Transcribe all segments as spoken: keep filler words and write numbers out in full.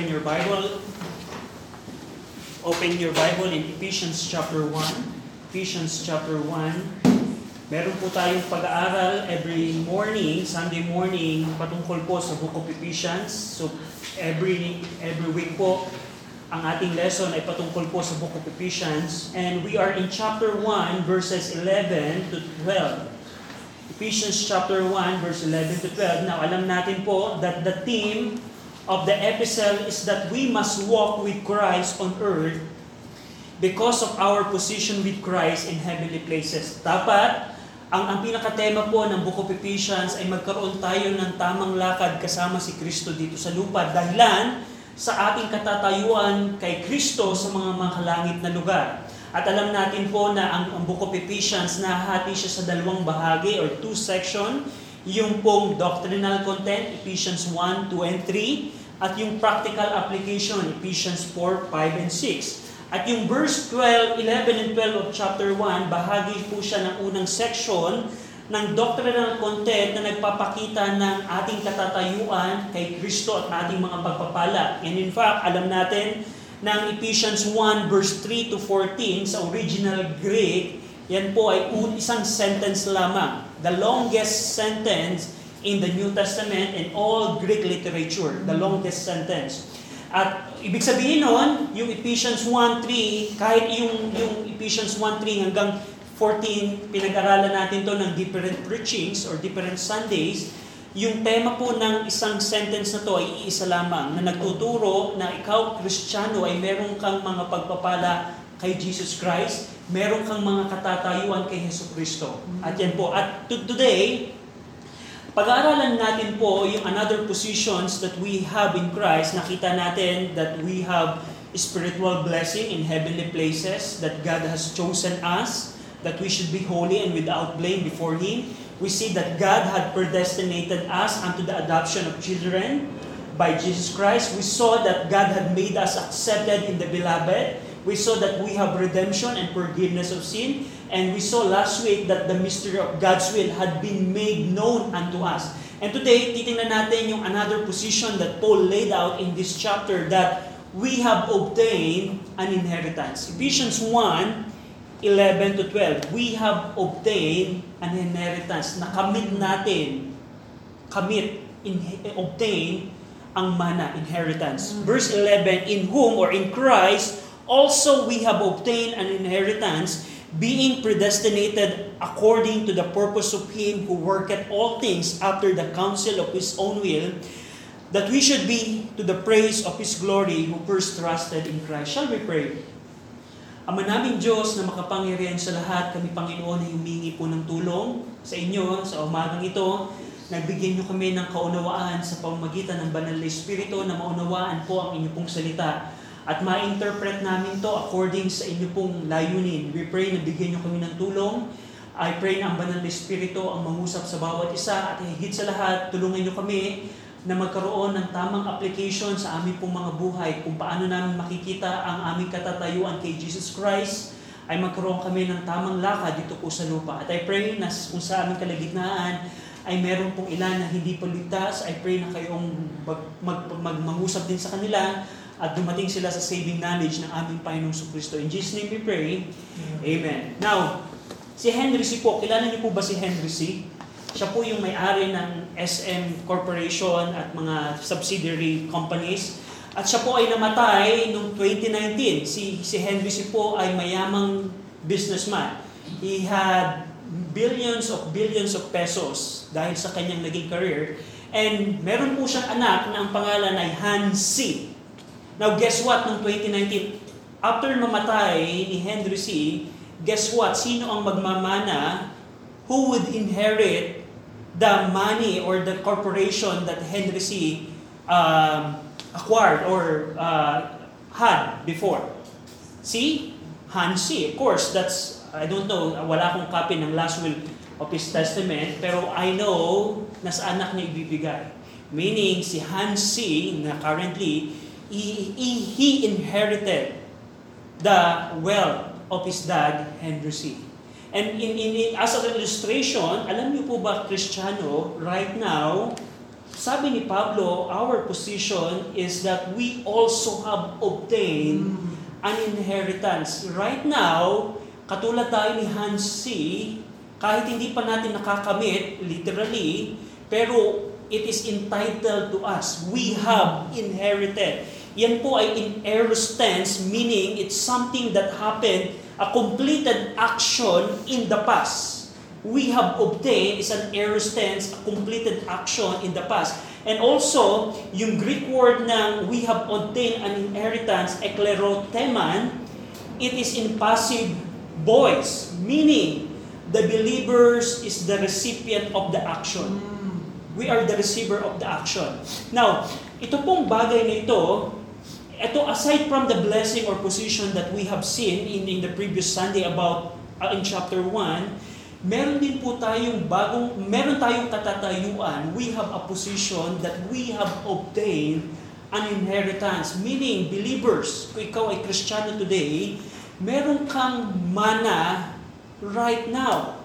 open your Bible. Open your Bible in Ephesians chapter one. Ephesians chapter one. Meron po tayong pag-aaral every morning, Sunday morning, patungkol po sa Book of Ephesians. So every every week po, ang ating lesson ay patungkol po sa Book of Ephesians. And we are in chapter one, verses eleven to twelve. Ephesians chapter one, verse eleven to twelve. Now, alam natin po that the theme of the epistle is that we must walk with Christ on earth because of our position with Christ in heavenly places. Dapat, ang, ang pinakatema po ng Book of Ephesians ay magkaroon tayo ng tamang lakad kasama si Kristo dito sa lupa. Dahilan sa ating katatayuan kay Kristo sa mga makalangit na lugar. At alam natin po na ang, ang Book of Ephesians, nahati siya sa dalawang bahagi or two section. Yung pong doctrinal content, Ephesians one, two, and three. At yung practical application, Ephesians four, five, and six. At yung verse twelve, eleven, and twelve of chapter one, bahagi po siya ng unang section ng doctrinal content na nagpapakita ng ating katatayuan kay Kristo at ating mga pagpapala. And in fact, alam natin ng Ephesians one verse three to fourteen sa original Greek, yan po ay isang sentence lamang. The longest sentence in the New Testament and all Greek literature. The longest sentence. At ibig sabihin nun, yung Ephesians one three, kahit yung, yung Ephesians one three hanggang fourteen, pinag-aralan natin to ng different preachings or different Sundays, yung tema po ng isang sentence na to ay iisa lamang na nagtuturo na ikaw, Kristiyano, ay meron kang mga pagpapala kay Jesus Christ, meron kang mga katatayuan kay Hesus Kristo. At yan po. At today, pag-aaralan natin po yung another positions that we have in Christ. Nakita natin that we have spiritual blessing in heavenly places, that God has chosen us, that we should be holy and without blame before Him. We see that God had predestinated us unto the adoption of children by Jesus Christ. We saw that God had made us accepted in the Beloved. We saw that we have redemption and forgiveness of sin. And we saw last week that the mystery of God's will had been made known unto us. And today, titingnan natin yung another position that Paul laid out in this chapter, that we have obtained an inheritance. Ephesians one, eleven to twelve, we have obtained an inheritance. Nakamit natin, kamit, in, obtain ang mana, inheritance. Mm-hmm. Verse eleven, in whom or in Christ, also we have obtained an inheritance, being predestinated according to the purpose of Him who worketh all things after the counsel of His own will, that we should be to the praise of His glory who first trusted in Christ. Shall we pray? Ama naming Diyos na makapangyarihan sa lahat, kami Panginoon ay humingi po ng tulong sa inyo sa umagang ito. Nagbigyan niyo kami ng kaunawaan sa pamamagitan ng Banal na Espiritu na maunawaan po ang inyo pong salita at ma-interpret namin to according sa inyo pong layunin. We pray na bigyan niyo kami ng tulong. I pray na ang Banal na Espiritu ang mangusap sa bawat isa at higit sa lahat, tulungan niyo kami na magkaroon ng tamang application sa aming pong mga buhay kung paano namin makikita ang aming katatayuan kay Jesus Christ, ay magkaroon kami ng tamang lakad dito po sa lupa. At I pray na kung sa aming kalagitnaan ay meron pong ilan na hindi po ligtas, I pray na kayong mag, mag, mag, mangusap din sa kanila at dumating sila sa saving knowledge ng aming Panginoong Kristo. In Jesus' name we pray. Amen. Now, si Henry C. po, kilala niyo po ba si Henry C.? Siya po yung may-ari ng S M Corporation at mga subsidiary companies. At siya po ay namatay noong twenty nineteen. Si, si Henry C. po ay mayamang businessman. He had billions of billions of pesos dahil sa kanyang naging career. And meron po siyang anak na ang pangalan ay Han C. Now guess what, noong twenty nineteen, after mamatay ni Henry C., guess what, sino ang magmamana, who would inherit the money or the corporation that Henry C. Um, acquired or uh, had before? See? Han C. Of course, that's, I don't know, wala akong copy ng last will of his testament, pero I know na sa anak niya ibibigay. Meaning, si Han C. na currently, he, he, he inherited the wealth of his dad, Henry C. And in, in, in, as an illustration, alam niyo po ba, Kristiyano, right now, sabi ni Pablo, our position is that we also have obtained an inheritance. Right now, katulad tayo ni Hans C., kahit hindi pa natin nakakamit, literally, pero it is entitled to us. We have inherited. Yan po ay in aorist tense, meaning it's something that happened, a completed action in the past. We have obtained is an aorist tense, a completed action in the past. And also, yung Greek word ng we have obtained an inheritance, ekleroteman, it is in passive voice, meaning the believers is the recipient of the action. We are the receiver of the action. Now, ito pong bagay na ito, ito aside from the blessing or position that we have seen in, in the previous Sunday about uh, in chapter one, meron din po tayong bagong, meron tayong katatayuan. We have a position that we have obtained an inheritance. Meaning, believers, kung ikaw ay Kristiyano today, meron kang mana right now.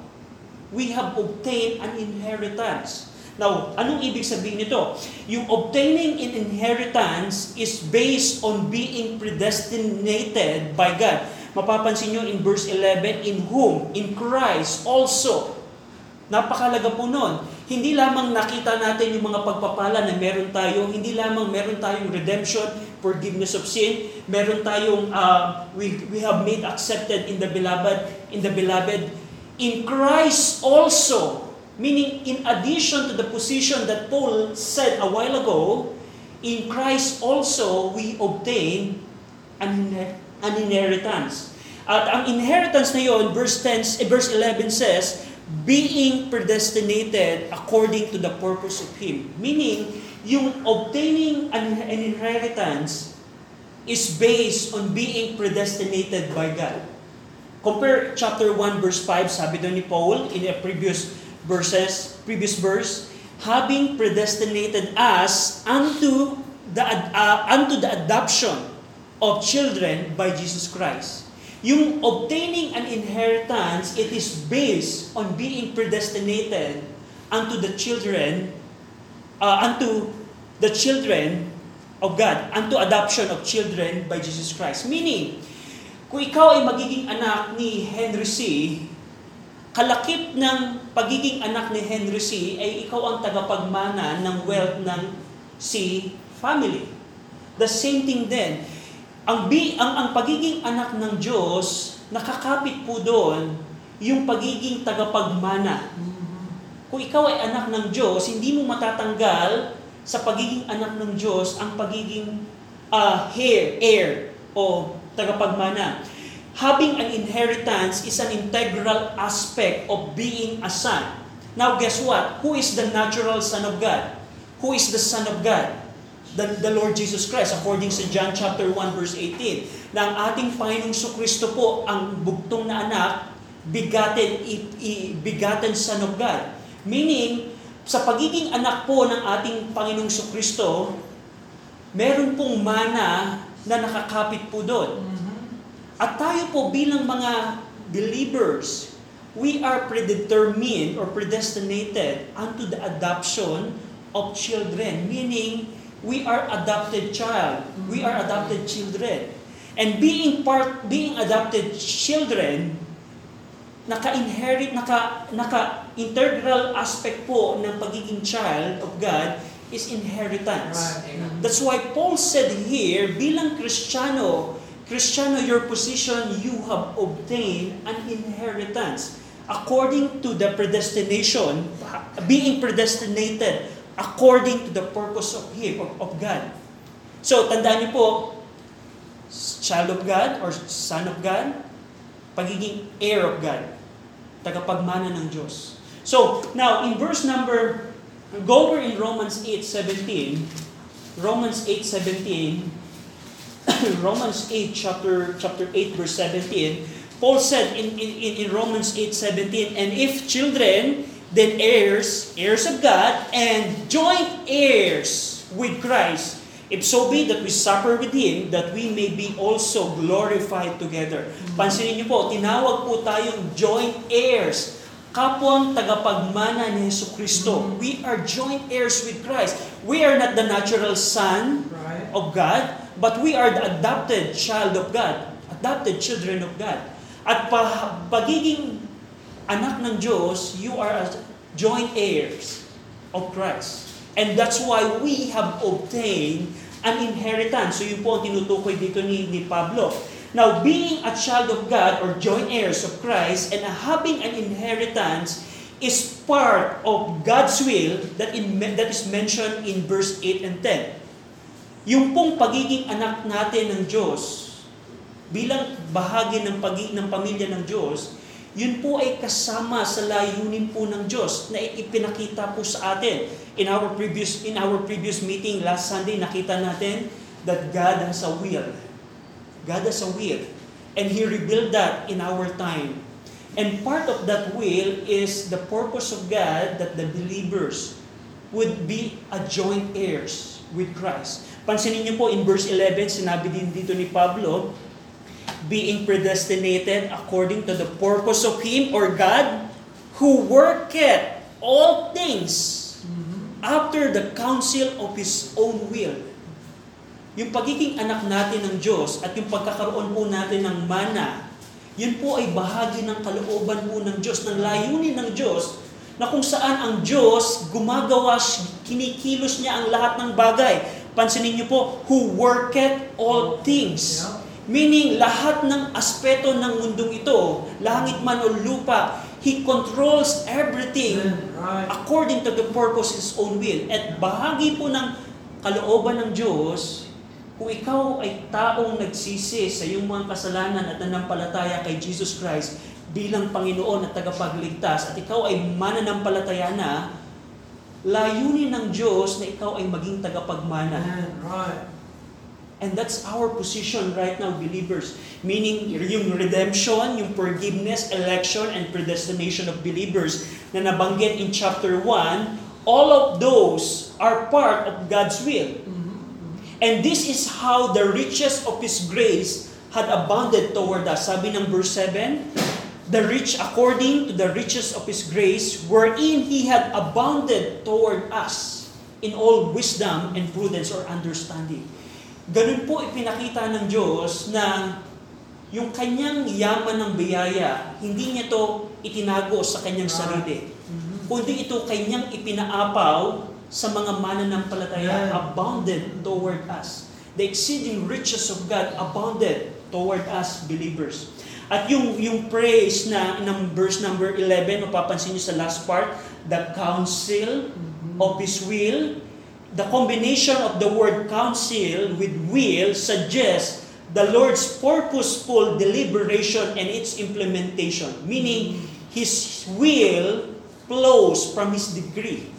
We have obtained an inheritance. Now, anong ibig sabihin nito? Yung obtaining an inheritance is based on being predestinated by God. Mapapansin nyo in verse eleven, in whom, in Christ also. Napakalaga po nun. Hindi lamang nakita natin yung mga pagpapala na meron tayo, hindi lamang meron tayong redemption, forgiveness of sin, meron tayong, uh, we, we have made accepted in the beloved, in the beloved, in Christ also. Meaning, in addition to the position that Paul said a while ago, in Christ also we obtain an, an inheritance. At ang inheritance na yon, verse ten, eh, verse eleven says, being predestinated according to the purpose of Him. Meaning, yung obtaining an, an inheritance is based on being predestinated by God. Compare chapter one verse five, sabi doon ni Paul in a previous verses, previous verse, having predestinated us unto the uh, unto the adoption of children by Jesus Christ. Yung obtaining an inheritance, it is based on being predestinated unto the children, uh, unto the children of God, unto adoption of children by Jesus Christ. Meaning, kung ikaw ay magiging anak ni Henry C., kalakip ng pagiging anak ni Henry C. ay ikaw ang tagapagmana ng wealth ng C family. The same thing din. Ang, bi, ang, ang pagiging anak ng Diyos, nakakapit po doon yung pagiging tagapagmana. Kung ikaw ay anak ng Diyos, hindi mo matatanggal sa pagiging anak ng Diyos ang pagiging uh, heir, heir o tagapagmana. Having an inheritance is an integral aspect of being a son. Now guess what? Who is the natural son of God? Who is the son of God? The, the Lord Jesus Christ, according sa John chapter one verse eighteen. Na ang ating Panginoong Kristo po, ang bugtong na anak, bigaten, i, i, bigaten son of God. Meaning, sa pagiging anak po ng ating Panginoong Kristo, meron pong mana na nakakapit po doon. At tayo po bilang mga believers, we are predetermined or predestinated unto the adoption of children. Meaning, we are adopted child. We are adopted children. And being part, being adopted children, naka-inherit, naka, naka-integral aspect po ng pagiging child of God is inheritance. That's why Paul said here, bilang Kristiyano, Kristiyano, your position, you have obtained an inheritance according to the predestination, being predestinated according to the purpose of Him, of, of God. So, tandaan niyo po, child of God or son of God, pagiging heir of God, tagapagmana ng Diyos. So, now, in verse number, go over in Romans eight seventeen, Romans eight seventeen, Romans eight, chapter chapter eight, verse seventeen, Paul said in, in, in Romans eight seventeen, and if children, then heirs, heirs of God, and joint heirs with Christ, if so be that we suffer with Him, that we may be also glorified together. Pansinin niyo po, tinawag po tayong joint heirs. kapwang tagapagmana ni Yesu Kristo. Mm. We are joint heirs with Christ. We are not the natural son Right. of God, but we are the adopted child of God, adopted children of God. At pa- pagiging anak ng Diyos, you are as joint heirs of Christ. And that's why we have obtained an inheritance. So yun po ang tinutukoy dito ni, ni Pablo. Now, being a child of God or joint heirs of Christ and having an inheritance is part of God's will that, in, that is mentioned in verse eight and ten. Yung pong pagiging anak natin ng Diyos, bilang bahagi ng, pagi, ng pamilya ng Diyos, yun po ay kasama sa layunin po ng Diyos na ipinakita po sa atin. In our previous, in our previous meeting last Sunday, nakita natin that God has a will. God has a will. And He revealed that in our time. And part of that will is the purpose of God that the believers would be a joint heirs with Christ. Pansinin niyo po in verse eleven, sinabi din dito ni Pablo, being predestinated according to the purpose of Him or God who worketh all things after the counsel of His own will. Yung pagiging anak natin ng Diyos at yung pagkakaroon po natin ng mana, yun po ay bahagi ng kalooban po ng Diyos, ng layunin ng Diyos, na kung saan ang Diyos gumagawa, kinikilos niya ang lahat ng bagay. Pansinin niyo po, who worketh all things. Meaning, lahat ng aspeto ng mundong ito, langit man o lupa, He controls everything according to the purpose of His own will. At bahagi po ng kalooban ng Diyos, kung ikaw ay taong nagsisi sa iyong mga kasalanan at nanampalataya kay Jesus Christ bilang Panginoon at tagapagligtas, at ikaw ay mananampalataya na, layunin ng Diyos na ikaw ay maging tagapagmana. Right. And that's our position right now, believers. Meaning, yung redemption, yung forgiveness, election, and predestination of believers na nabanggit in chapter one, all of those are part of God's will. And this is how the riches of His grace had abounded toward us. Sabi ng verse seven, the rich according to the riches of His grace, wherein He had abounded toward us in all wisdom and prudence or understanding. Ganun po ipinakita ng Diyos na yung kanyang yaman ng biyaya, hindi niya to itinago sa kanyang sarili. Kundi ito kanyang ipinaapaw sa mga mananampalataya, abounded toward us. The exceeding riches of God abounded toward us believers. At yung yung praise na ng verse number eleven, mapapansin niyo sa last part, the counsel of His will. The combination of the word counsel with will suggests the Lord's purposeful deliberation and its implementation. Meaning, His will flows from His decree.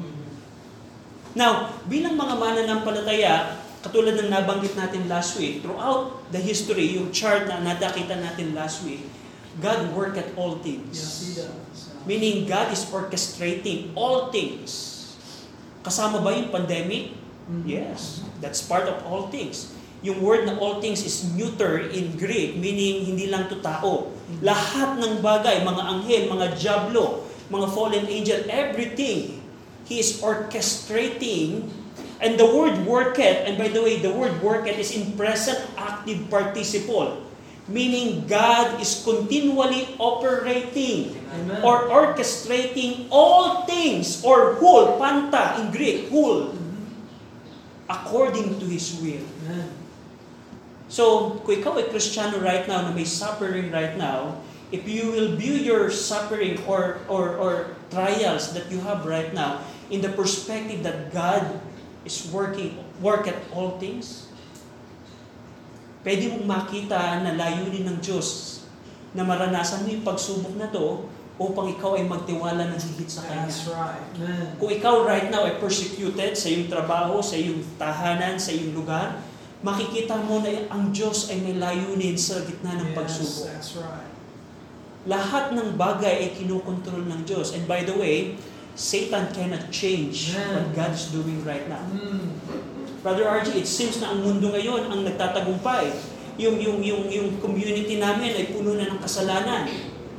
Now, bilang mga mananampalataya, katulad ng nabanggit natin last week, throughout the history, yung chart na natakita natin last week, God work at all things. Meaning, God is orchestrating all things. Kasama ba yung pandemic? Yes, that's part of all things. Yung word na all things is neuter in Greek, meaning hindi lang to tao. Lahat ng bagay, mga anghel, mga diablo, mga fallen angel, everything, He is orchestrating. And the word worketh, and by the way, the word worketh is in present active participle. Meaning God is continually operating Amen. Or orchestrating all things, or whole, panta in Greek, whole, according to His will. Amen. So, kung ikaw ay Kristiyano right now na may suffering right now, if you will view your suffering or, or, or trials that you have right now in the perspective that God is working, work at all things, pwede mong makita na layunin ng Diyos na maranasan mo yung pagsubok na to upang ikaw ay magtiwala ng higit sa Kanya. That's right. Amen. Kung ikaw right now ay persecuted sa iyong trabaho, sa iyong tahanan, sa iyong lugar, makikita mo na ang Diyos ay may layunin sa gitna ng pagsubok. Yes, that's right. Lahat ng bagay ay kinukontrol ng Diyos. And by the way, Satan cannot change Amen. What God is doing right now. Mm. Brother R G, it seems na ang mundo ngayon ang nagtatagumpay. Yung, yung, yung, yung community namin ay puno na ng kasalanan.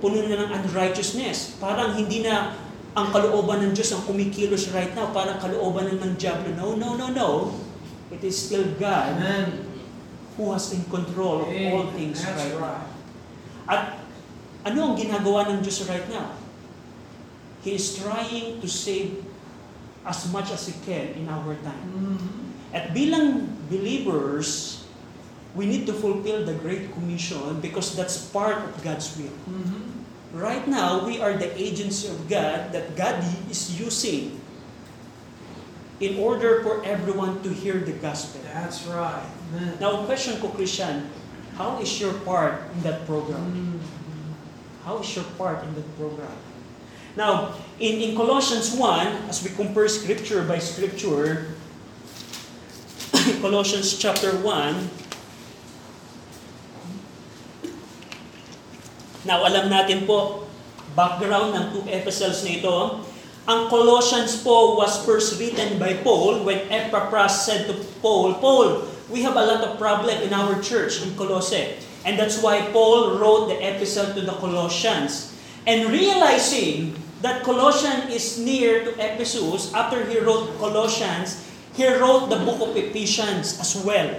puno na ng unrighteousness. Parang hindi na ang kalooban ng Diyos ang kumikilos right now. Parang kalooban na ng diablo. No, no, no, no. It is still God Amen. who has in control of all things That's right now. right. At ano ang ginagawa ng Diyos right now? He is trying to save as much as He can in our time. Mm-hmm. At bilang believers, we need to fulfill the Great Commission because that's part of God's will. Mm-hmm. Right now, we are the agency of God that God is using in order for everyone to hear the gospel. That's right. Amen. Now, question ko, Christian, how is your part in that program? Mm-hmm. How is your part in that program? Now, in, in Colossians one, as we compare scripture by scripture, Colossians chapter one, now alam natin po, background ng two epistles na ito, ang Colossians po was first written by Paul when Epaphras said to Paul, Paul, we have a lot of problem in our church in Colossae. And that's why Paul wrote the epistle to the Colossians. And realizing that Colossians is near to Ephesus, after he wrote Colossians, he wrote the book of Ephesians as well.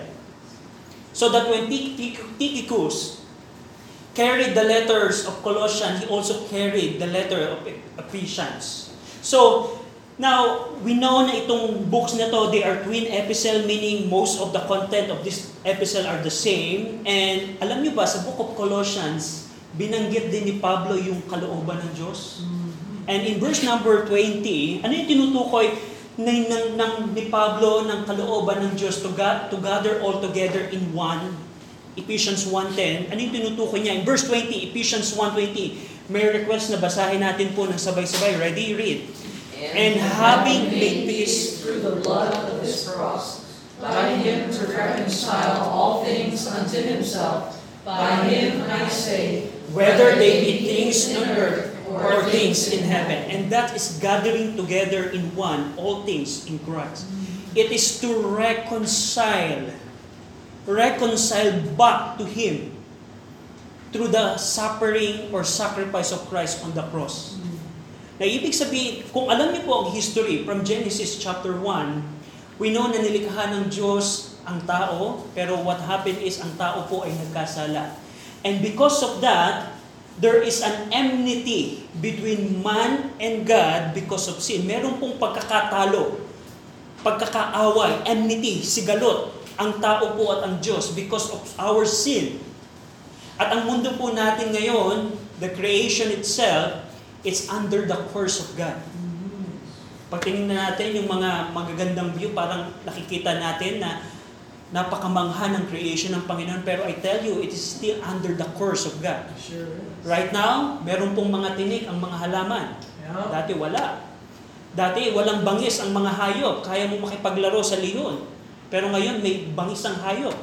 So that when Tychicus carried the letters of Colossians, he also carried the letter of Ephesians. So, now, we know na itong books na to, they are twin epistle, meaning most of the content of this epistle are the same. And alam niyo ba, sa book of Colossians, binanggit din ni Pablo yung kalooban ng Diyos. And in verse number twenty, ano yung tinutukoy ng, ng, ng, ni Pablo ng kalooban ng Diyos to, ga, to gather all together in one? Ephesians one ten. Ano yung tinutukoy niya? In verse twenty, Ephesians one twenty, may request na basahin natin po ng sabay-sabay. Ready? Read. And having made peace through the blood of his cross, by him to reconcile all things unto himself, by him I say, whether they be things on earth or things in heaven. And that is gathering together in one, all things in Christ. It is to reconcile, reconcile back to Him through the suffering or sacrifice of Christ on the cross. Na ibig sabihin, kung alam niyo po ang history from Genesis chapter one, we know na nilikha ng Diyos ang tao, pero what happened is ang tao po ay nagkasala. And because of that, there is an enmity between man and God because of sin. Meron pong pagkakatalo, pagkakaaway, enmity, sigalot, ang tao po at ang Diyos because of our sin. At ang mundo po natin ngayon, the creation itself, it's under the curse of God. Pag tingnan natin yung mga magagandang view, parang nakikita natin na napakamangha ng creation ng Panginoon. Pero I tell you, it is still under the curse of God. Sure is. Right now, meron pong mga tinik ang mga halaman. Yeah. Dati wala. Dati walang bangis ang mga hayop. Kaya mo makipaglaro sa leon. Pero ngayon, may bangis ang hayop.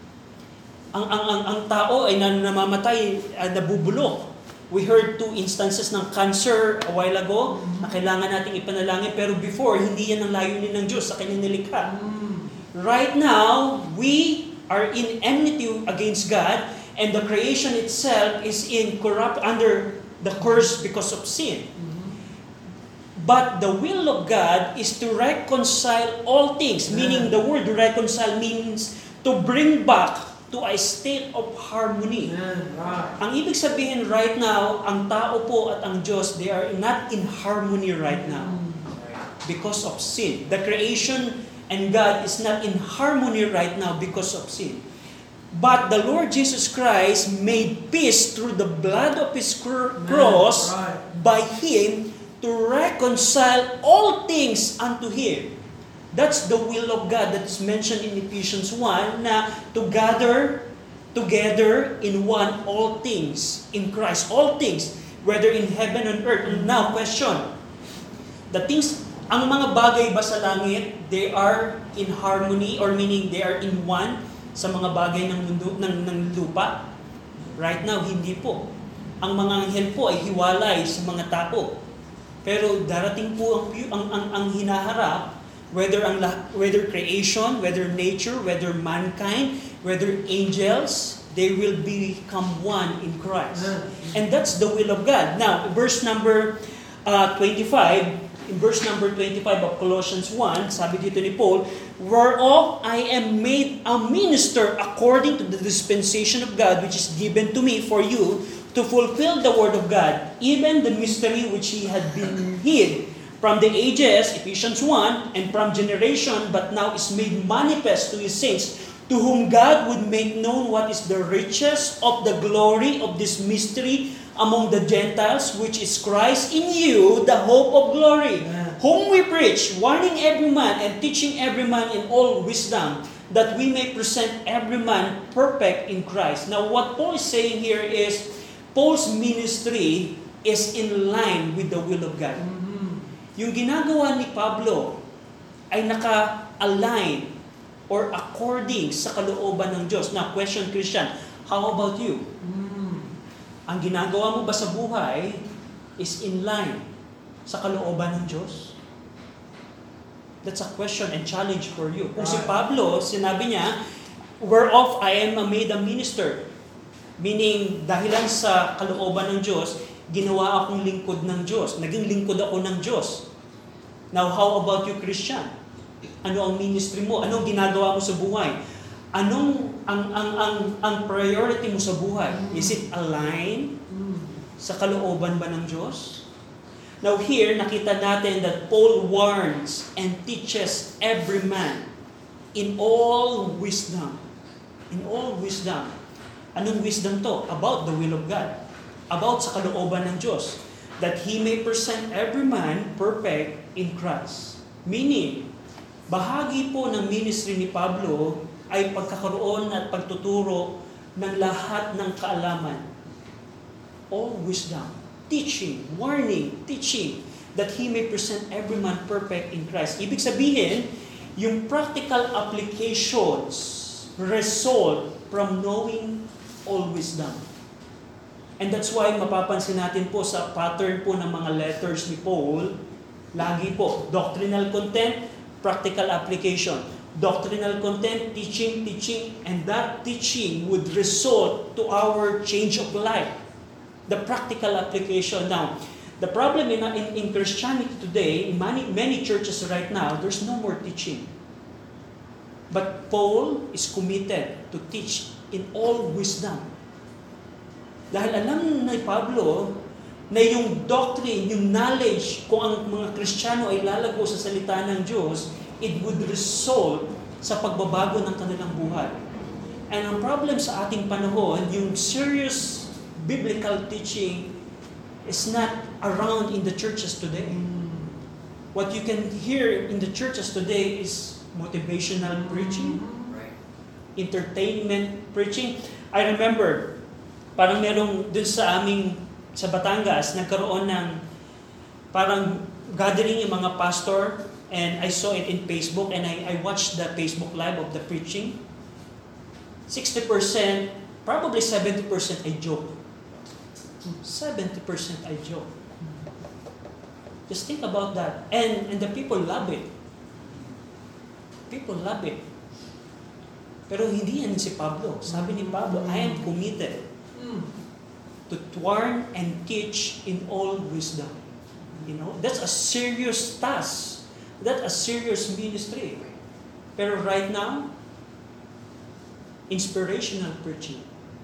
Ang, ang, ang, ang tao ay namamatay, uh, nabubulok. We heard two instances ng cancer a while ago na kailangan nating ipanalangin. Pero before, hindi yan ang layunin ng Diyos sa kanyang nilikha. Right now, we are in enmity against God, and the creation itself is in corrupt under the curse because of sin. But the will of God is to reconcile all things, meaning the word reconcile means to bring back to a state of harmony. Right. Ang ibig sabihin right now, ang tao po at ang Diyos, they are not in harmony right now because of sin. The creation and God is not in harmony right now because of sin. But the Lord Jesus Christ made peace through the blood of His cr- cross Right. by Him to reconcile all things unto Him. That's the will of God that is mentioned in Ephesians one, na to gather together in one all things in Christ. All things, whether in heaven and earth. And now, question. The things, ang mga bagay ba sa langit, they are in harmony or meaning they are in one sa mga bagay ng mundo, ng, ng lupa? Right now, hindi po. Ang mga anghel po ay hiwalay sa mga tao. Pero darating po ang, ang, ang, ang hinaharap, whether ang whether creation, whether nature, whether mankind, whether angels, they will become one in Christ. Amen. And that's the will of God. Now, verse number uh, twenty-five, in verse number twenty-five of Colossians one, sabi dito ni Paul, whereof I am made a minister according to the dispensation of God, which is given to me for you, to fulfill the word of God, even the mystery which he had been hid from the ages, Ephesians one, and from generation, but now is made manifest to his saints, to whom God would make known what is the riches of the glory of this mystery among the Gentiles, which is Christ in you, the hope of glory, Amen. whom we preach, warning every man and teaching every man in all wisdom, that we may present every man perfect in Christ. Now, what Paul is saying here is, Paul's ministry is in line with the will of God. Mhm. Yung ginagawa ni Pablo ay naka-align or according sa kalooban ng Diyos. Now, question, Christian, how about you? Mm. Ang ginagawa mo ba sa buhay is in line sa kalooban ng Diyos? That's a question and challenge for you. Kung si Right. Pablo, sinabi niya, whereof I am made a minister. Meaning, dahilan sa kalooban ng Diyos, ginawa akong lingkod ng Diyos. Naging lingkod ako ng Diyos. Now, how about you, Christian? Ano ang ministry mo? Anong ginagawa mo sa buhay? Anong ang ang ang ang priority mo sa buhay? Is it aligned Mm. sa kalooban ba ng Diyos? Now here, nakita natin that Paul warns and teaches every man in all wisdom. In all wisdom. Anong wisdom to? About the will of God. About sa kalooban ng Diyos. That He may present every man perfect in Christ. Meaning, bahagi po ng ministry ni Pablo ay pagkakaroon at pagtuturo ng lahat ng kaalaman. All wisdom, teaching, warning, teaching, that he may present every man perfect in Christ. Ibig sabihin, yung practical applications result from knowing all wisdom. And that's why mapapansin natin po sa pattern po ng mga letters ni Paul, lagi po, doctrinal content, practical application. Doctrinal content, teaching, teaching, and that teaching would result to our change of life. The practical application. Now, the problem in, in, in Christianity today, in many, many churches right now, there's no more teaching. But Paul is committed to teach in all wisdom. Dahil alam ni Pablo na yung doctrine, yung knowledge, kung ang mga Kristiyano ay lalago sa salita ng Diyos, it would result sa pagbabago ng kanilang buhay. And ang problem sa ating panahon, yung serious biblical teaching is not around in the churches today. What you can hear in the churches today is motivational preaching, entertainment preaching. I remember, parang merong dun sa aming, sa Batangas, nagkaroon ng parang gathering yung mga pastor, and I saw it in Facebook, and I, I watched the Facebook live of the preaching. sixty percent, probably seventy percent ay joke. seventy percent ay joke. Just think about that. And, and the people love it. People love it. Pero hindi yan si Pablo. Sabi ni Pablo, I am committed to warn and teach in all wisdom. You know, that's a serious task. That's a serious ministry. Pero right now, inspirational preaching.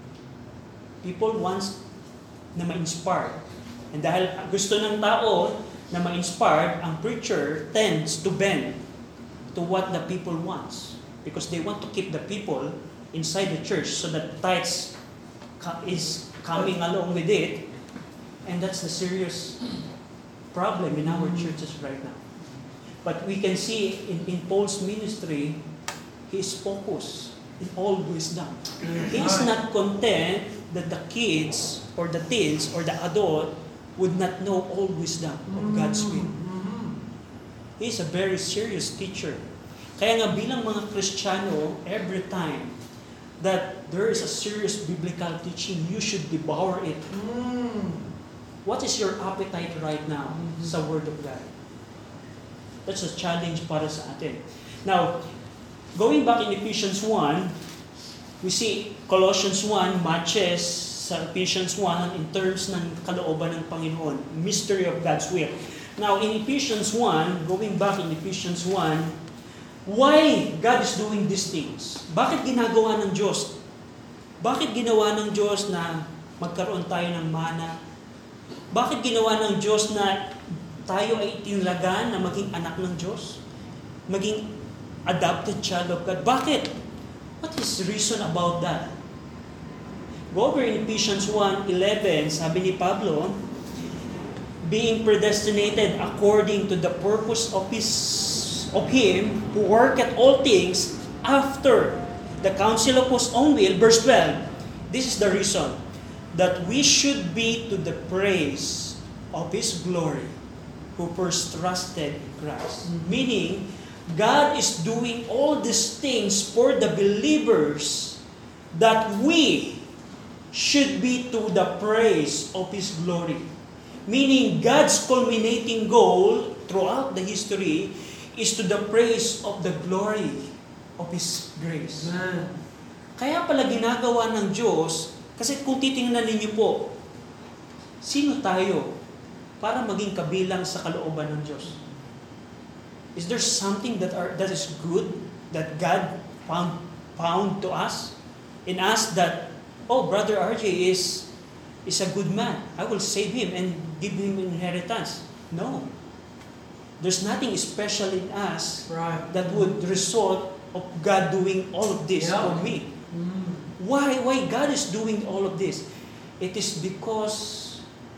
People wants na ma-inspire. And dahil gusto ng tao na ma-inspire, ang preacher tends to bend to what the people wants. Because they want to keep the people inside the church so that tithes is coming along with it. And that's the serious problem in our churches right now. But we can see in, in Paul's ministry, he is focused in all wisdom. He is not content that the kids or the teens or the adult would not know all wisdom of God's will. He is a very serious teacher. Kaya nga bilang mga Kristiyano, every time that there is a serious biblical teaching, you should devour it. What is your appetite right now sa Word of God? That's a challenge para sa atin. Now, going back in Ephesians one, We see Colossians one matches sa Ephesians one in terms ng kalooban ng Panginoon, mystery of God's will. Now, in Ephesians one, going back in Ephesians one, why God is doing these things? Bakit ginagawa ng Diyos? Bakit ginawa ng Diyos na magkaroon tayo ng mana? Bakit ginawa ng Diyos na tayo ay itinlagan na maging anak ng Diyos? Maging adopted child of God? Bakit? What is the reason about that? Go over in Ephesians one eleven, sabi ni Pablo, being predestinated according to the purpose of his of him who worketh all things after the counsel of his own will. Verse twelve, this is the reason, that we should be to the praise of his glory, who first trusted in Christ. Meaning, God is doing all these things for the believers that we should be to the praise of his glory. Meaning, God's culminating goal throughout the history is to the praise of the glory of His grace. Amen. Kaya pala ginagawa ng Diyos, kasi kung titingnan ninyo po, sino tayo para maging kabilang sa kalooban ng Diyos? Is there something that are that is good that God found found to us in us that, oh, Brother R J is is a good man, I will save him and give him inheritance? No. There's nothing special in us Right. that would result of God doing all of this Yeah. for me. Mm. Why? Why God is doing all of this? It is because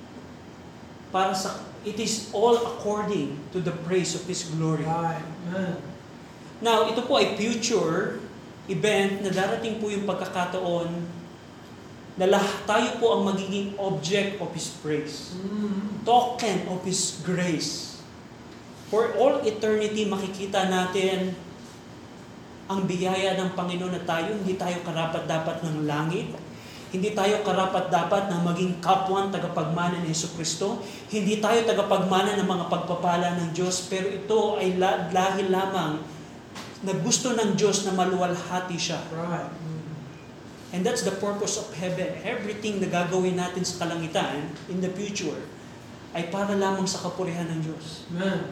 para sa it is all according to the praise of His glory. Right. Amen. Now, ito po ay future event na darating po yung pagkakataon na lahat tayo po ang magiging object of His praise. Mm. Token of His grace. For all eternity, makikita natin ang biyaya ng Panginoon na tayo, hindi tayo karapat-dapat ng langit, hindi tayo karapat-dapat na maging kapwan tagapagmana ni Jesucristo, hindi tayo tagapagmana ng mga pagpapala ng Diyos, pero ito ay la- dahil lamang na gusto ng Diyos na maluwalhati siya. Right. Mm. And that's the purpose of heaven. Everything na gagawin natin sa kalangitan in the future ay para lamang sa kapurihan ng Diyos. Amen.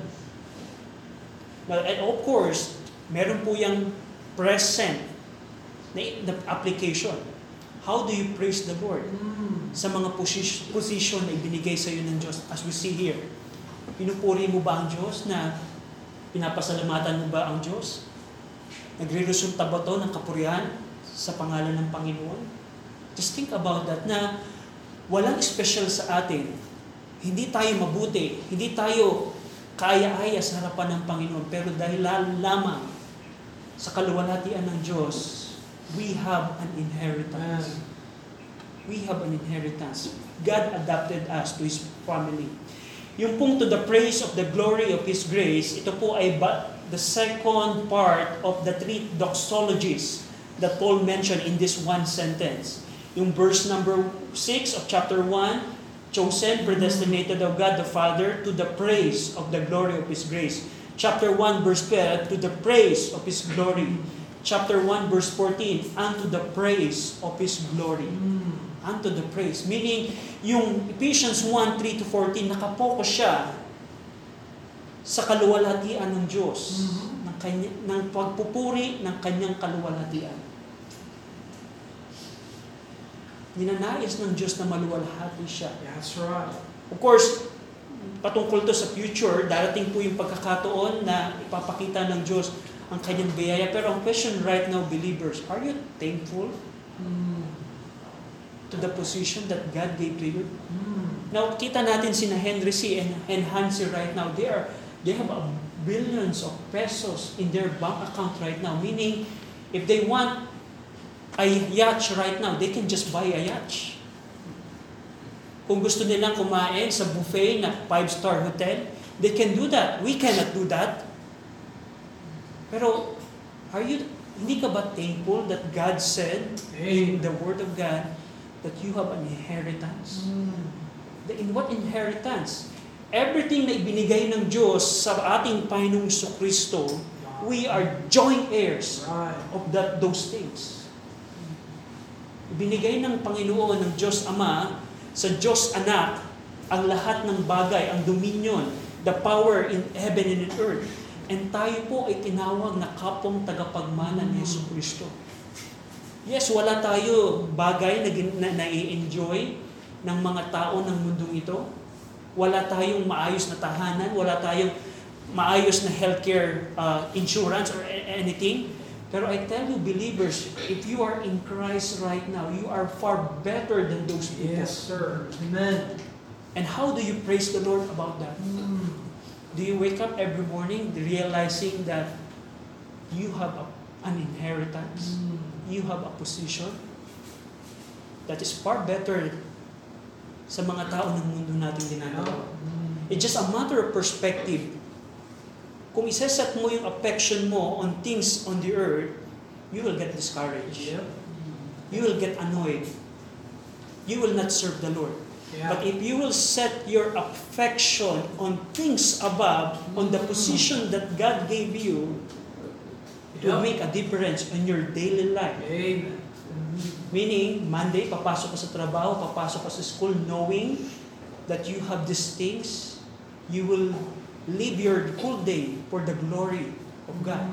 Now, and of course, meron po yung present na, na application. How do you praise the Lord? Mm. Sa mga position, position na ibinigay sa iyo ng Diyos, as we see here. Pinupuri mo ba ang Diyos na pinapasalamatan mo ba ang Diyos? Nagre-resulta ba ito ng kapurihan sa pangalan ng Panginoon? Just think about that, na walang special sa atin. Hindi tayo mabuti, hindi tayo kaaya-aya sa harapan ng Panginoon, pero dahil lamang sa kaluwalhatian ng Diyos, we have an inheritance. We have an inheritance. God adopted us to His family. Yung pong to the praise of the glory of His grace, ito po ay ba, the second part of the three doxologies that Paul mentioned in this one sentence. Yung verse number six of chapter one, chosen, predestinated of God the Father to the praise of the glory of His grace. Chapter one, verse twelve, to the praise of His glory. Chapter one, verse fourteen, unto the praise of His glory. Mm. Unto the praise. Meaning, yung Ephesians one, three to fourteen, nakapokus siya sa kaluwalhatian ng Diyos, Mhm. ng, kanya, ng pagpupuri ng kanyang kaluwalhatian. Ninanais ng Diyos na maluwalhati siya. That's right. Of course, patungkol to sa future, darating po yung pagkakataon na ipapakita ng Diyos ang kanyang biyaya. Pero ang question right now, believers, are you thankful Mm. to the position that God gave to you? Mm. Now, kita natin sina Henry C. and, and Hansi right now. They are, they have a billions of pesos in their bank account right now. Meaning, if they want a yacht right now, they can just buy a yacht. Kung gusto nilang kumain sa buffet na five-star hotel, they can do that. We cannot do that. Pero, are you, hindi ka ba thankful that God said in the Word of God that you have an inheritance? Mm. The- In what inheritance? Everything na ibinigay ng Diyos sa ating Panginoong Jesucristo, we are joint heirs Right. of that those things. Binigay ng Panginoon, ng Diyos Ama, sa Diyos Anak, ang lahat ng bagay, ang dominion, the power in heaven and in earth. And tayo po ay tinawag na kapong tagapagmana ni Yesu Kristo. Yes, wala tayo bagay na, na nai-enjoy ng mga tao ng mundong ito. Wala tayong maayos na tahanan, wala tayong maayos na healthcare uh, insurance or anything. Pero I tell you, believers, if you are in Christ right now, you are far better than those people. Yes, sir. Amen. And how do you praise the Lord about that? Mm. Do you wake up every morning realizing that you have a, an inheritance? Mm. You have a position that is far better sa mga tao ng mundo natin ginagawa. Mm. It's just a matter of perspective. Kung iseset mo yung affection mo on things on the earth, you will get discouraged. Yep. You will get annoyed. You will not serve the Lord. Yeah. But if you will set your affection on things above, on the position that God gave you, it will Yep. make a difference in your daily life. Amen. Meaning, Monday, papasok ka sa trabaho, papasok ka sa school, knowing that you have these things, you will live your whole day for the glory of God.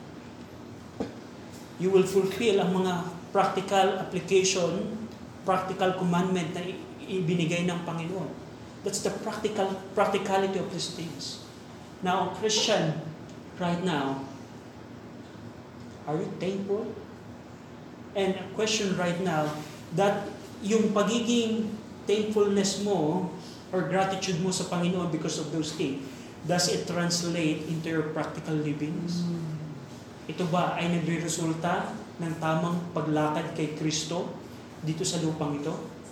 You will fulfill ang mga practical application, practical commandment na ibinigay ng Panginoon. That's the practical practicality of these things. Now, Christian, right now, are you thankful? And a question right now, that yung pagiging thankfulness mo or gratitude mo sa Panginoon because of those things, does it translate into your practical livings? Ito ba ay nagre-resulta ng tamang paglakad kay Kristo dito sa lupang ito?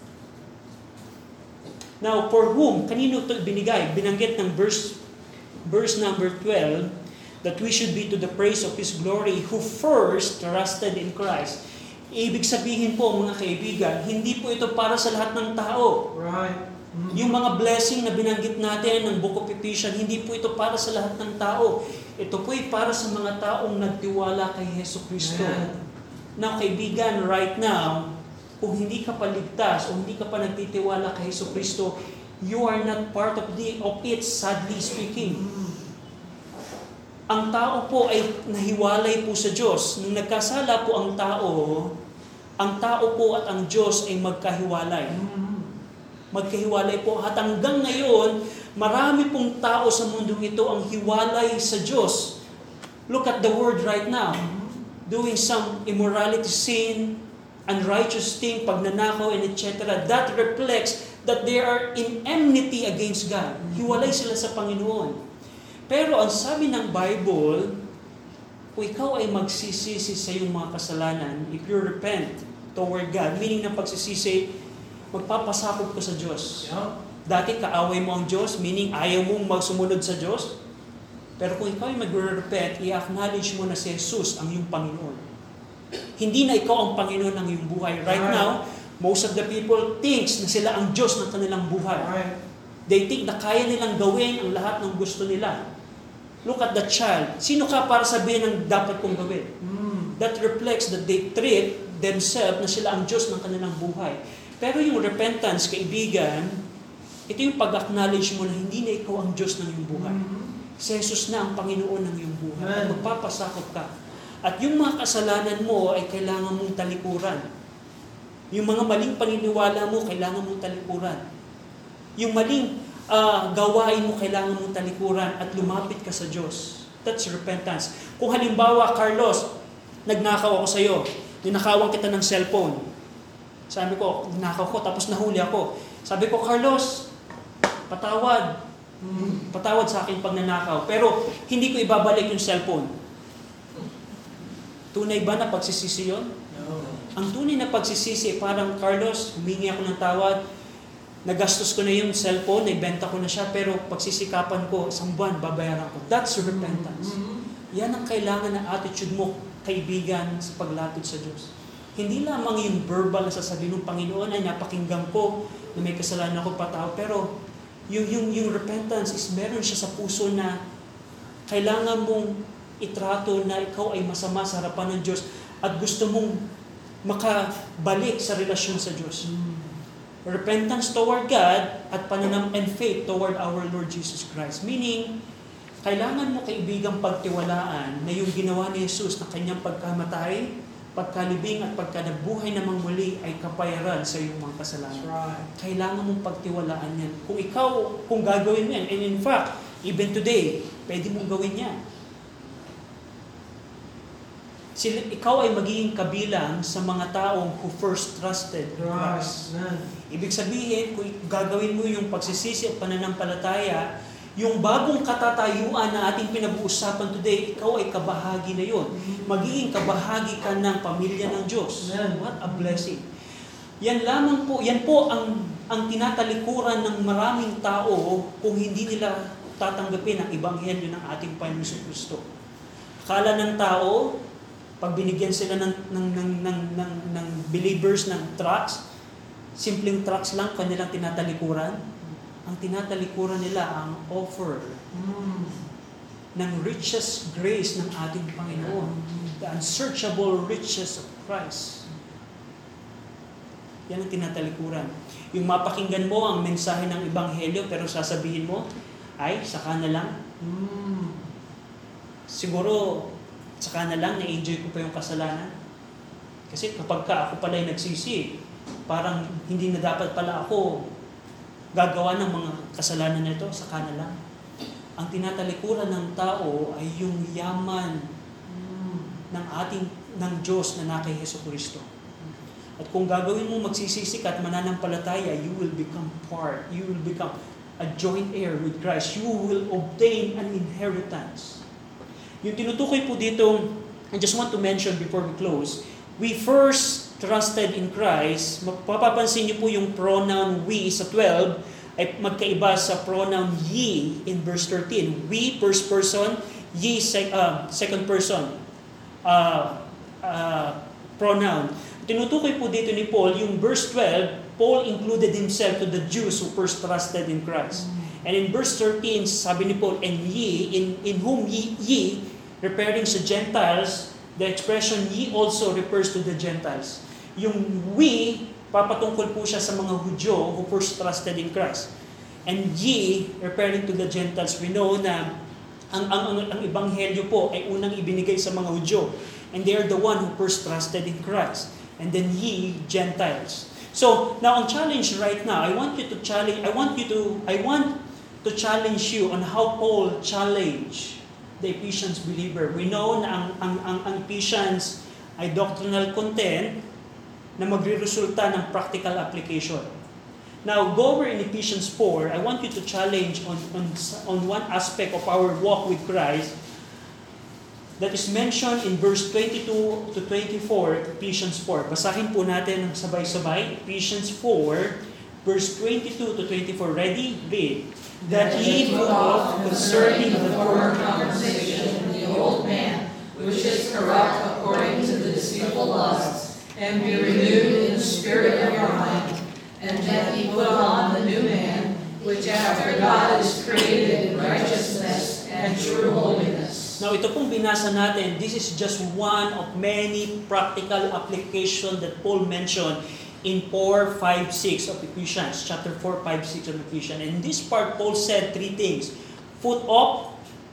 Now, for whom? Kanino ito binigay? Binanggit ng verse, verse number twelve, that we should be to the praise of His glory who first trusted in Christ. Ibig sabihin po, mga kaibigan, hindi po ito para sa lahat ng tao. Right. Mm. Yung mga blessing na binanggit natin ng Book of Ephesians, hindi po ito para sa lahat ng tao. Ito po ay para sa mga taong nagtiwala kay Yesu Kristo. Amen. Now, kaibigan, right now, kung hindi ka pa ligtas o hindi ka pa nagtitiwala kay Yesu Kristo, you are not part of the of it, sadly speaking. Mm. Ang tao po ay nahiwalay po sa Diyos. Nung nagkasala po ang tao, ang tao po at ang Diyos ay magkahiwalay. Mm. Magkahiwalay po. At hanggang ngayon, marami pong tao sa mundong ito ang hiwalay sa Diyos. Look at the world right now. Doing some immorality, sin, unrighteous thing, pagnanakaw, and et cetera. That reflects that they are in enmity against God. Hiwalay sila sa Panginoon. Pero ang sabi ng Bible, kung ikaw ay magsisisi sa iyong mga kasalanan, if you repent toward God, meaning ng pagsisisi, magpapasakop ka sa Diyos. Yeah. Dati kaaway mo ang Diyos, meaning ayaw mong magsumunod sa Diyos. Pero kung ikaw ay mag-repent, i-acknowledge mo na si Jesus ang iyong Panginoon. Hindi na ikaw ang Panginoon ng iyong buhay. Right now, most of the people thinks na sila ang Diyos ng kanilang buhay. Right. They think na kaya nilang gawin ang lahat ng gusto nila. Look at the child. Sino ka para sabihin ang dapat kong gawin? Mm. That reflects that they treat themselves na sila ang Diyos ng kanilang buhay. Pero yung repentance, kaibigan, ito yung pag-acknowledge mo na hindi na ikaw ang Diyos ng iyong buhay. Mm. Si Jesus na ang Panginoon ng iyong buhay. At Amen. magpapasakop ka. At yung mga kasalanan mo ay kailangan mong talikuran. Yung mga maling paniniwala mo, kailangan mong talikuran. Yung maling uh, gawain mo, kailangan mong talikuran at lumapit ka sa Diyos. That's repentance. Kung halimbawa, Carlos, nagnakaw ako sa iyo, ninakawan kita ng cellphone. Sabi ko, ninakaw ko, tapos nahuli ako. Sabi ko, Carlos, patawad. Mm. Patawad sa akin pag nanakaw. Pero hindi ko ibabalik yung cellphone. Tunay ba na pagsisisi yun? No. Ang tunay na pagsisisi, parang, Carlos, humingi ako ng tawad, nagastos ko na yung cellphone, naibenta ko na siya, pero pagsisikapan ko, isang buwan, babayaran ko. That's repentance. Mm. Yan ang kailangan ng attitude mo, kaibigan, sa paglapit sa Diyos. Hindi lamang yung verbal na sasabihin ng Panginoon, ay napakinggan ko na may kasalanan ako patao, pero yung, yung, yung repentance is meron siya sa puso na kailangan mong itrato na ikaw ay masama sa harapan ng Diyos at gusto mong makabalik sa relasyon sa Diyos. Mm. Repentance toward God at pananam and faith toward our Lord Jesus Christ. Meaning, kailangan mo kaibigang pagtiwalaan na yung ginawa ni Jesus na kanyang pagkamatay, pagkalibing at pagkanabuhay namang muli ay kapayaran sa iyong mga kasalanan. That's right. Kailangan mong pagtiwalaan yan. Kung ikaw, kung gagawin mo yan, and in fact, even today, pwede mong gawin yan. Sila, ikaw ay magiging kabilang sa mga taong who first trusted Right. Christ. Amen. Ibig sabihin, kung gagawin mo yung pagsisisi at pananampalataya, yung bagong katatayuan na ating pinag-uusapan today, ikaw ay kabahagi na yon. Magiging kabahagi ka ng pamilya ng Diyos. Amen. What a blessing. Yan lamang po, yan po ang, ang tinatalikuran ng maraming tao kung hindi nila tatanggapin ang ebanghelyo ng ating Panginoon Kristo. Akala ng tao, pag binigyan sila ng, ng, ng, ng, ng, ng believers ng tracts, simpleng tracts lang kanilang tinatalikuran. Ang tinatalikuran nila ang offer Mm. ng richest grace ng ating Panginoon. The unsearchable riches of Christ. Yan ang tinatalikuran. Yung mapakinggan mo ang mensahe ng ebanghelyo pero sasabihin mo, ay, saka na lang. Mm. Siguro, saka na lang, na-enjoy ko pa yung kasalanan. Kasi kapag ka ako pala'y nagsisi, parang hindi na dapat pala ako gagawa ng mga kasalanan na ito, saka na lang. Ang tinatalikuran ng tao ay yung yaman Mm. ng ating, ng Diyos na na kay Jesucristo. At kung gagawin mo magsisisi ka at mananampalataya, you will become part, you will become a joint heir with Christ. You will obtain an inheritance. Yung tinutukoy po dito, I just want to mention before we close, we first trusted in Christ. Mapapansin niyo po yung pronoun we sa twelve ay magkaiba sa pronoun ye in verse thirteen. We, first person, ye, sec, uh, second person uh, uh, pronoun. Tinutukoy po dito ni Paul, yung verse twelve, Paul included himself to the Jews who first trusted in Christ. And in verse thirteen, sabi ni Paul, and ye, in, in whom ye, ye, referring sa Gentiles, the expression ye also refers to the Gentiles. Yung we, papatungkol po siya sa mga Hudyo who first trusted in Christ. And ye, referring to the Gentiles, we know na ang, ang, ang, ang Ebanghelyo po ay unang ibinigay sa mga Hudyo. And they are the one who first trusted in Christ. And then ye, Gentiles. So, now ang challenge right now, I want you to challenge, I want you to, I want to challenge you on how Paul challenged the Ephesians believer. We know na ang, ang, ang, ang Ephesians ay doctrinal content na magre-resulta ng practical application. Now, go over in Ephesians four, I want you to challenge on, on, on one aspect of our walk with Christ that is mentioned in verse twenty-two to twenty-four, Ephesians four. Basahin po natin ng sabay-sabay. Ephesians four, verse twenty-two to twenty-four. Ready? Read. That ye put off concerning the former conversation the old man, which is corrupt according to the deceitful lusts, and be renewed in the spirit of your mind, and that ye put on the new man, which after God is created in righteousness and true holiness. Now, ito pong binasa natin, this is just one of many practical application that Paul mentioned in four, five, six of Ephesians, chapter four, five, six of Ephesians. And in this part, Paul said three things. Put off,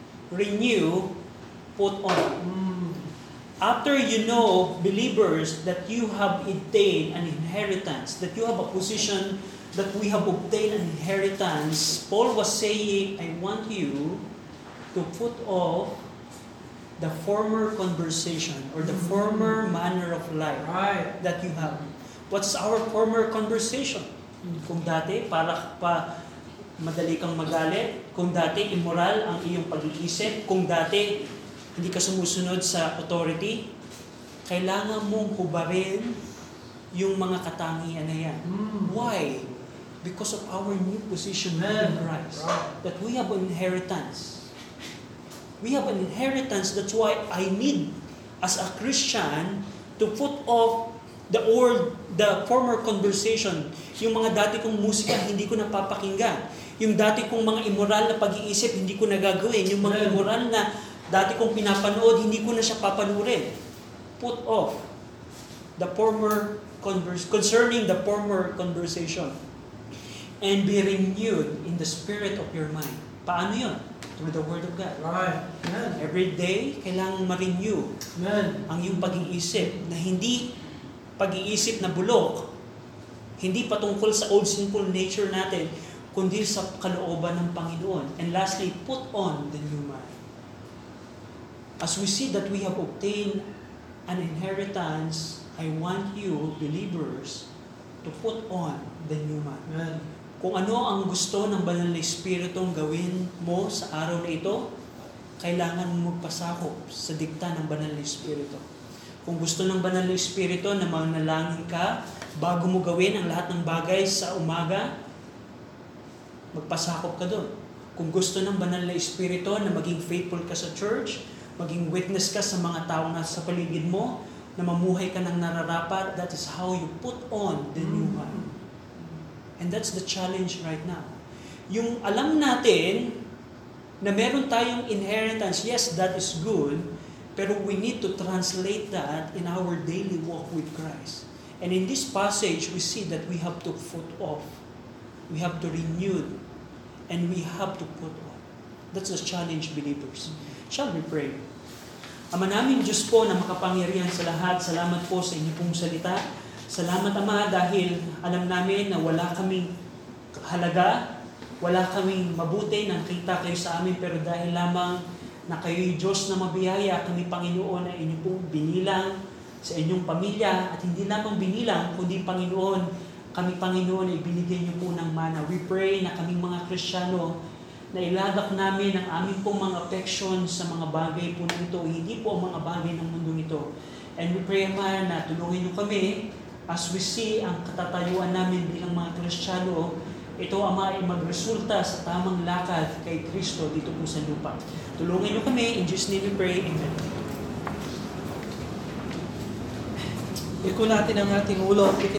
renew, put on. Mm. After you know, believers, that you have obtained an inheritance, that you have a position, that we have obtained an inheritance, Paul was saying, I want you to put off the former conversation or the former manner of life Right. that you have. What's our former conversation? Kung dati, para pa madali kang magalit, kung dati immoral ang iyong pag-iisip, kung dati hindi ka sumusunod sa authority, kailangan mong hubarin yung mga katangian na yan. Mm. Why? Because of our new position in Amen. Christ. Right. That we have an inheritance. We have an inheritance, that's why I need, as a Christian, to put off the old, the former conversation. Yung mga dati kong musika, hindi ko napapakinggan. Yung dati kong mga immoral na pag-iisip, hindi ko nagagawin. Yung mga immoral na dati kong pinapanood, hindi ko na siya papanurin. Put off. the former converse, concerning the former conversation, and be renewed in the spirit of your mind. Paano yun? Through the Word of God. Right. Amen. Every day, kailangang ma-renew Amen. ang iyong pag-iisip na hindi pag-iisip na bulok, hindi patungkol sa old sinful nature natin, kundi sa kalooban ng Panginoon. And lastly, put on the new man. As we see that we have obtained an inheritance, I want you, believers, to put on the new man. Amen. Kung ano ang gusto ng Banal na Espiritong gawin mo sa araw na ito, kailangan mo magpasakop sa dikta ng Banal na Espiritu. Kung gusto ng Banal na Espiritu na manalangin ka bago mo gawin ang lahat ng bagay sa umaga, magpasakop ka doon. Kung gusto ng Banal na Espiritu na maging faithful ka sa church, maging witness ka sa mga tao na sa paligid mo, na mamuhay ka ng nararapat, that is how you put on the new man. And that's the challenge right now. Yung alam natin na meron tayong inheritance, yes, that is good, pero we need to translate that in our daily walk with Christ. And in this passage, we see that we have to put off. We have to renew. And we have to put on. That's the challenge, believers. Shall we pray? Ama namin Diyos po na makapangyarihan sa lahat, salamat po sa inyong pong salita. Salamat Ama dahil alam namin na wala kaming halaga, wala kaming mabuti nang kita kayo sa amin, pero dahil lamang na kayo'y Diyos na mabiyaya, kami Panginoon na inyong pong binilang sa inyong pamilya, at hindi lamang binilang, kundi Panginoon, kami Panginoon ay binigyan niyo po ng mana. We pray na kaming mga Kristiyano na iladak namin ang aming pong mga affection sa mga bagay po na ito, hindi po ang mga bagay ng mundong ito. And we pray, Ama, na tulungan niyo kami as we see ang katatayuan namin bilang mga Kristiyano, ito, Ama, ay magresulta sa tamang lakad kay Kristo dito po sa lupa. Tulungan niyo kami, in Jesus' name we pray, Amen. Iko natin ang ating ulo.